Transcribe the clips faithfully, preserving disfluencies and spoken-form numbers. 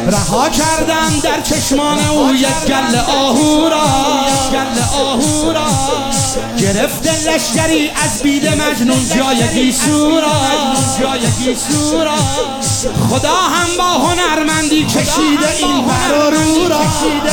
رها کردم در چشمان او یک گل آهورا، آهورا گرفت لشکری از بید مجنون جای گیسورا، جای گیسورا. خدا هم با هنرمندی کشیده این برارو را،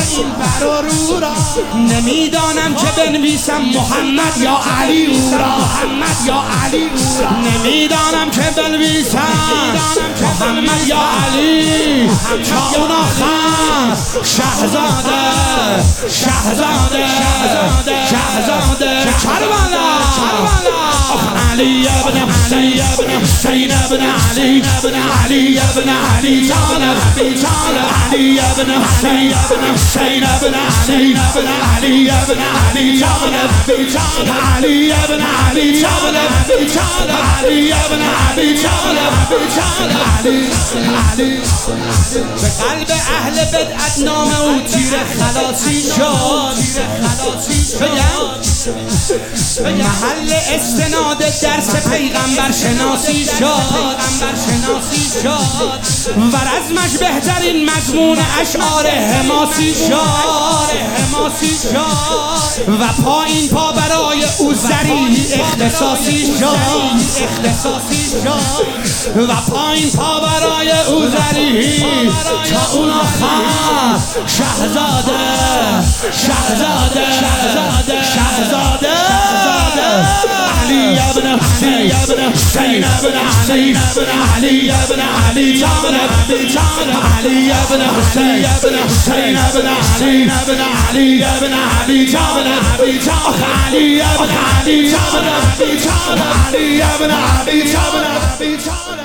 نمیدانم که بنویسم محمد یا علی او را، محمد یا علی او را. نمیدانم که بنویسم محمد یا علی، تا اون آخر شهزاده شهزاده شهزاده کربلا علی ابن علی ابن حسین ابن علی ابن علی ابن علی طالب طالب علی ابن حسین ابن حسین ابن علی ابن علی ابن علی طالب طالب علی ابن علی طالب طالب علی ابن علی طالب طالب علی علی. به قلب اهل بدعت نام او تیر خلاصی شد، محل استناد درس پیغمبر شناسی شد، و رزمش بهترین مضمون اشعار حماسی شد، و پایین پا برای او زریح اختصاصی شد، و پایین پا برای او زریح تا اون آخر شهزاده شهزاده شهزاده علی ابن حسین ابن حسین ابن علی ابن علی ابن علی طالب طالب علی ابن حسین ابن حسین ابن علی ابن علی ابن علی طالب علی ابن علی طالب علی ابن علی طالب